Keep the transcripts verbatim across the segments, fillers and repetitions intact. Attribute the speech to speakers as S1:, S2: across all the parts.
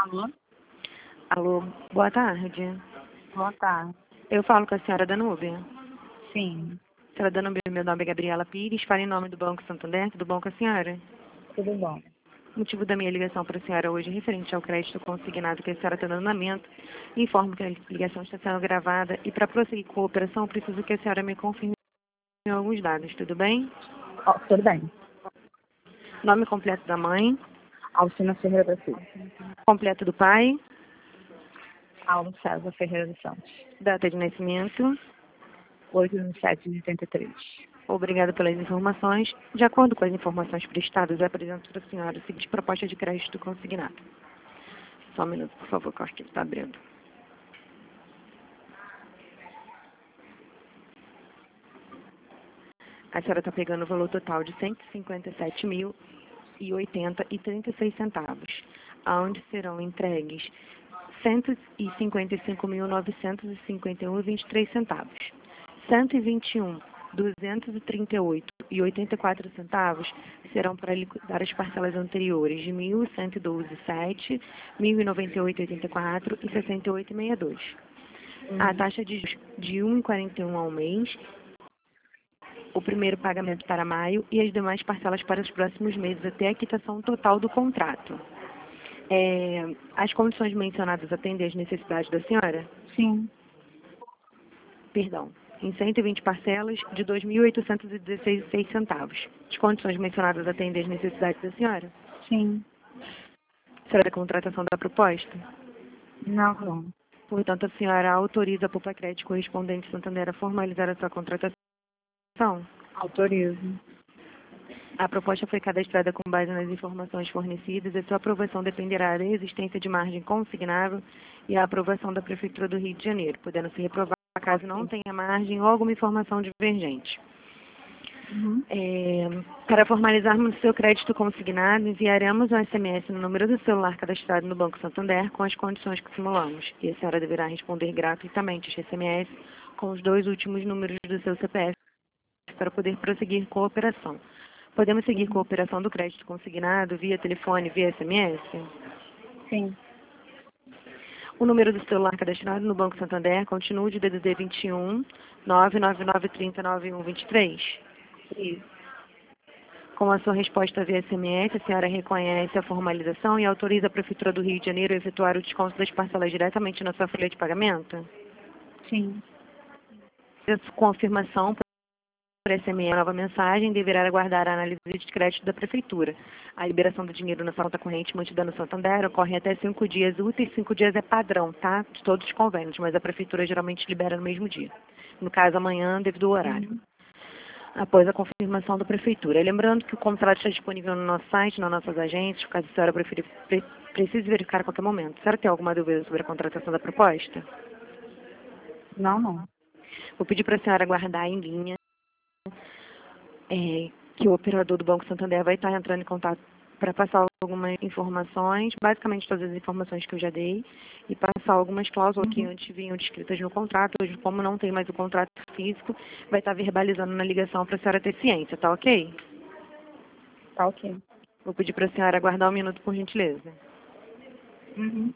S1: Alô?
S2: Alô, boa tarde.
S1: Boa tarde.
S2: Eu falo com a senhora Danúbia.
S1: Sim,
S2: Senhora Danúbia, meu nome é Gabriela Pires, falo em nome do Banco Santander, tudo bom com a senhora?
S1: tudo bom.
S2: O motivo da minha ligação para a senhora hoje é referente ao crédito consignado que a senhora está dando andamento. Informo que a ligação está sendo gravada e para prosseguir com a operação, preciso que a senhora me confirme alguns dados, tudo bem?
S1: Ó, tudo bem.
S2: Nome completo da mãe,
S1: Alcina Ferreira da Silva.
S2: completo do pai,
S1: Paulo César Ferreira dos Santos.
S2: data de nascimento.
S1: oito de sete de oitenta e três.
S2: Obrigada pelas informações. De acordo com as informações prestadas, eu apresento para a senhora a seguinte proposta de crédito consignado. Só um minuto, por favor, que eu acho que ele está abrindo. A senhora está pegando o valor total de cento e cinquenta e sete mil e oitenta e trinta e seis centavos, aonde serão entregues cento e cinquenta e cinco mil novecentos e cinquenta e um e vinte e três centavos. cento e vinte e um mil duzentos e trinta e oito e oitenta e quatro centavos serão para liquidar as parcelas anteriores de mil cento e doze vírgula sete, mil e noventa e oito vírgula oitenta e quatro e sessenta e oito vírgula sessenta e dois. A taxa de juros de um vírgula quarenta e um ao mês, o primeiro pagamento para maio e as demais parcelas para os próximos meses até a quitação total do contrato. É, as condições mencionadas atendem às necessidades da senhora?
S1: Sim,
S2: Perdão, em cento e vinte parcelas de dois mil oitocentos e dezesseis vírgula seis centavos. As condições mencionadas atendem às necessidades da senhora?
S1: sim.
S2: Será a contratação da proposta?
S1: Não, não.
S2: Portanto, a senhora autoriza a Popacred correspondente Santander a formalizar a sua contratação?
S1: Autorizo.
S2: A proposta foi cadastrada com base nas informações fornecidas e sua aprovação dependerá da existência de margem consignável e a aprovação da Prefeitura do Rio de Janeiro, podendo se reprovar caso não tenha margem ou alguma informação divergente.
S1: Uhum.
S2: É, para formalizarmos o seu crédito consignado, enviaremos um S M S no número do celular cadastrado no Banco Santander com as condições que simulamos. E a senhora deverá responder gratuitamente este S M S com os dois últimos números do seu C P F para poder prosseguir com a operação. Podemos seguir com a operação do crédito consignado via telefone, via S M S?
S1: Sim,
S2: O número do celular cadastrado no Banco Santander continua de D D D vinte e um, nove nove nove três zero nove um dois três.
S1: isso.
S2: Com a sua resposta via S M S, a senhora reconhece a formalização e autoriza a Prefeitura do Rio de Janeiro a efetuar o desconto das parcelas diretamente na sua folha de pagamento?
S1: Sim,
S2: A confirmação por S M S, a nova mensagem deverá aguardar a análise de crédito da Prefeitura. A liberação do dinheiro na sua conta corrente mantida no Santander ocorre até cinco dias úteis. Cinco dias é padrão, tá? De todos os convênios, mas a Prefeitura geralmente libera no mesmo dia. No caso, amanhã, devido ao horário.
S1: Uhum.
S2: Após a confirmação da Prefeitura. Lembrando que o contrato está disponível no nosso site, nas nossas agências, caso a senhora preferir, pre, precise verificar a qualquer momento. A senhora tem alguma dúvida sobre a contratação da proposta?
S1: Não, não.
S2: Vou pedir para a senhora aguardar em linha, é, que o operador do Banco Santander vai estar entrando em contato para passar algumas informações, basicamente todas as informações que eu já dei, e passar algumas cláusulas que
S1: Uhum.
S2: antes vinham descritas no contrato. Hoje, como não tem mais o contrato físico, vai estar verbalizando na ligação para a senhora ter ciência, tá ok?
S1: Tá ok.
S2: Vou pedir para a senhora aguardar um minuto, por gentileza.
S1: Uhum.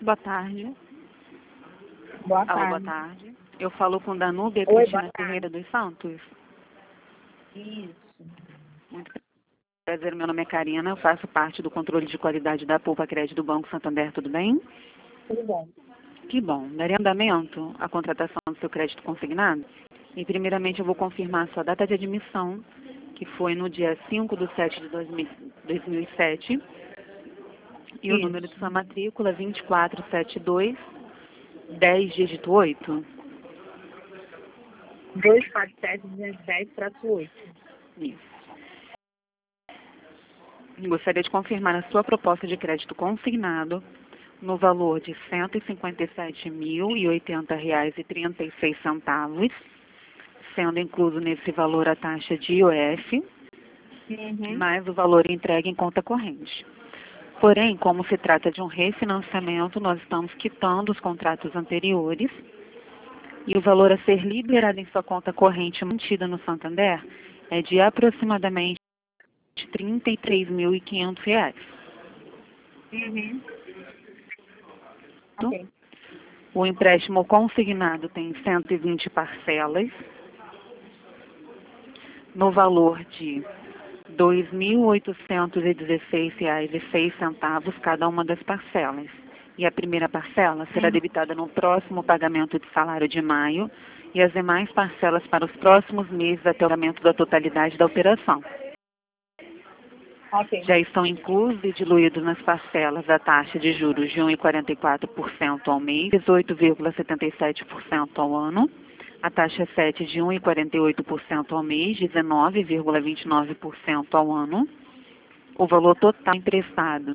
S2: Boa tarde.
S1: Boa
S2: Alô, boa
S1: tarde.
S2: tarde. Eu falo com Danúbia
S1: Oi,
S2: Cristina
S1: boa tarde.
S2: Ferreira dos Santos.
S1: Isso.
S2: Muito prazer, meu nome é Karina, eu faço parte do controle de qualidade da Poupa Crédito do Banco Santander, tudo bem?
S1: Tudo bom.
S2: Que bom. Daria andamento à contratação do seu crédito consignado? E primeiramente eu vou confirmar a sua data de admissão, que foi no dia cinco de sete de dois mil e sete, e o
S1: Isso.
S2: número de sua matrícula vinte e quatro setenta e dois, dez dígito oito.
S1: dois quatro sete, duzentos e dez, traço oito.
S2: Isso. Gostaria de confirmar a sua proposta de crédito consignado no valor de cento e cinquenta e sete mil e oitenta reais e trinta e seis centavos, sendo incluso nesse valor a taxa de I O F,
S1: Uhum.
S2: mais o valor entregue em conta corrente. Porém, como se trata de um refinanciamento, nós estamos quitando os contratos anteriores e o valor a ser liberado em sua conta corrente mantida no Santander é de aproximadamente trinta e três mil e quinhentos reais.
S1: Uhum. Ok.
S2: O empréstimo consignado tem cento e vinte parcelas, no valor de dois mil oitocentos e dezesseis reais e seis centavos cada uma das parcelas. E a primeira parcela será
S1: Uhum.
S2: debitada no próximo pagamento de salário de maio e as demais parcelas para os próximos meses até o pagamento da totalidade da operação.
S1: Ok.
S2: Já estão inclusos e diluídos nas parcelas a taxa de juros de um vírgula quarenta e quatro por cento ao mês, dezoito vírgula setenta e sete por cento ao ano, a taxa sete de um vírgula quarenta e oito por cento ao mês, dezenove vírgula vinte e nove por cento ao ano, o valor total emprestado.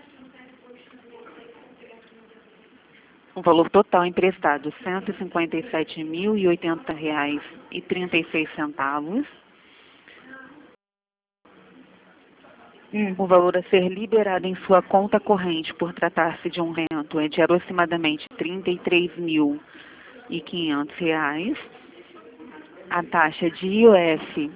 S2: O valor total emprestado, cento e cinquenta e sete mil e oitenta reais e trinta e seis centavos.
S1: Uhum.
S2: O valor a ser liberado em sua conta corrente por tratar-se de um rento é de aproximadamente trinta e três mil e quinhentos reais. A taxa de I O F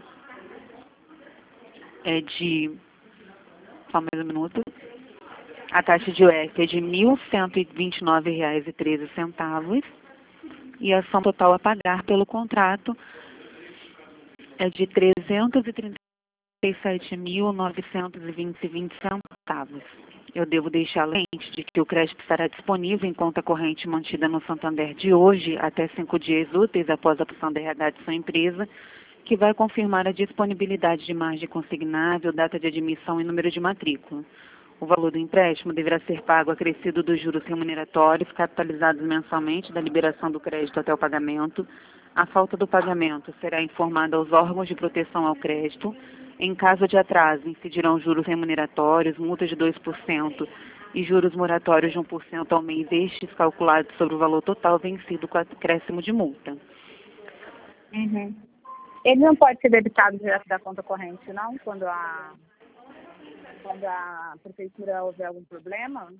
S2: é de... Só mais um minuto. A taxa de I O F é de mil cento e vinte e nove reais e treze centavos. E a soma total a pagar pelo contrato é de trezentos e trinta e sete mil novecentos e vinte centavos. Eu devo deixar lente de que o crédito estará disponível em conta corrente mantida no Santander de hoje até cinco dias úteis após a opção da R H de sua empresa, que vai confirmar a disponibilidade de margem consignável, data de admissão e número de matrícula. O valor do empréstimo deverá ser pago acrescido dos juros remuneratórios, capitalizados mensalmente da liberação do crédito até o pagamento. A falta do pagamento será informada aos órgãos de proteção ao crédito. Em caso de atraso, incidirão juros remuneratórios, multas de dois por cento e juros moratórios de um por cento ao mês, estes calculados sobre o valor total vencido com acréscimo de multa.
S1: Uhum. Ele não pode ser debitado direto da conta corrente, não? Quando a, quando a prefeitura houver algum problema?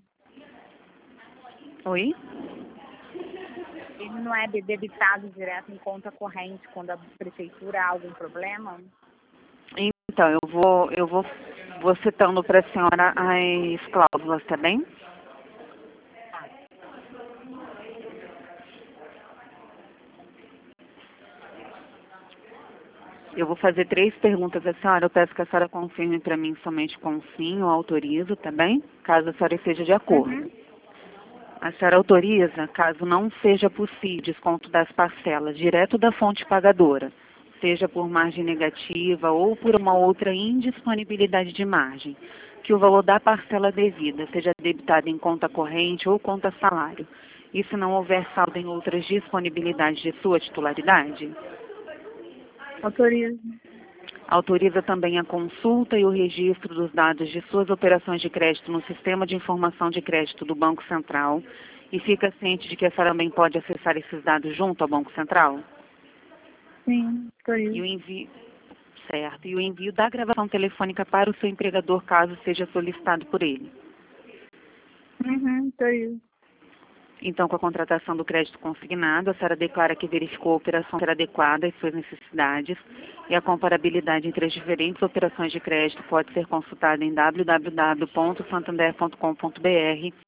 S2: Oi?
S1: Ele não é de- debitado direto em conta corrente quando a prefeitura há algum problema?
S2: Então, eu vou, eu vou, vou citando para a senhora as cláusulas, tá bem? Eu vou fazer três perguntas à senhora. Eu peço que a senhora confirme para mim somente com sim ou autorizo, tá bem? Caso a senhora esteja de acordo.
S1: Uhum.
S2: A senhora autoriza, caso não seja possível desconto das parcelas direto da fonte pagadora, seja por margem negativa ou por uma outra indisponibilidade de margem, que o valor da parcela devida seja debitado em conta corrente ou conta salário, e se não houver saldo em outras disponibilidades de sua titularidade?
S1: Autorizo.
S2: Autoriza também a consulta e o registro dos dados de suas operações de crédito no Sistema de Informação de Crédito do Banco Central e fica ciente de que a senhora também pode acessar esses dados junto ao Banco Central?
S1: Sim,
S2: E o
S1: autorizo.
S2: envio, certo, e o envio da gravação telefônica para o seu empregador, caso seja solicitado por ele.
S1: Uhum, autorizo.
S2: Então, com a contratação do crédito consignado, a senhora declara que verificou a operação ser adequada às suas necessidades e a comparabilidade entre as diferentes operações de crédito pode ser consultada em w w w ponto santander ponto com ponto b r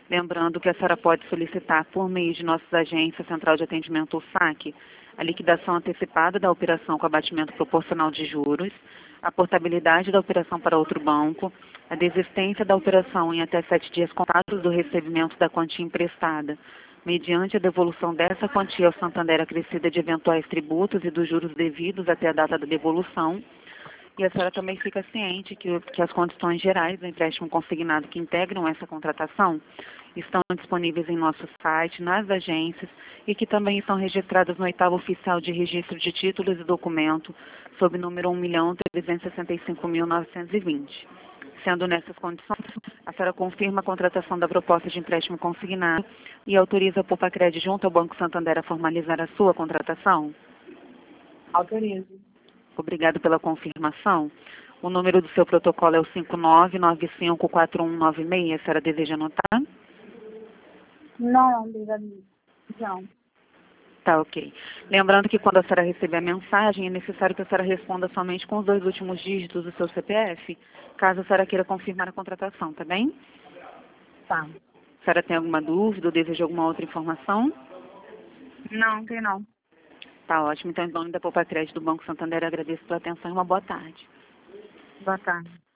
S3: Lembrando que a senhora pode solicitar, por meio de nossas agências, Central de Atendimento ou saque, a liquidação antecipada da operação com abatimento proporcional de juros, a portabilidade da operação para outro banco, a desistência da operação em até sete dias contados do recebimento da quantia emprestada, mediante a devolução dessa quantia ao Santander acrescida de eventuais tributos e dos juros devidos até a data da devolução. E a senhora também fica ciente que, que as condições gerais do empréstimo consignado que integram essa contratação estão disponíveis em nosso site, nas agências, e que também estão registradas no oitavo oficial de registro de títulos e documento, sob número um milhão trezentos e sessenta e cinco mil novecentos e vinte. Sendo nessas condições, a senhora confirma a contratação da proposta de empréstimo consignado e autoriza a Popacred junto ao Banco Santander a formalizar a sua contratação?
S1: Autorizo.
S3: Obrigado pela confirmação. O número do seu protocolo é o cinco nove nove cinco quatro um nove seis. A senhora deseja anotar?
S1: Não, obrigado. Não.
S3: Tá, ok. Lembrando que quando a senhora receber a mensagem, é necessário que a senhora responda somente com os dois últimos dígitos do seu C P F, caso a senhora queira confirmar a contratação, tá bem?
S1: Tá.
S3: A senhora tem alguma dúvida ou deseja alguma outra informação?
S1: Não, tem não.
S3: Tá ótimo. Então, em nome da Popacred do Banco Santander, eu agradeço pela atenção e uma boa tarde.
S1: Boa tarde.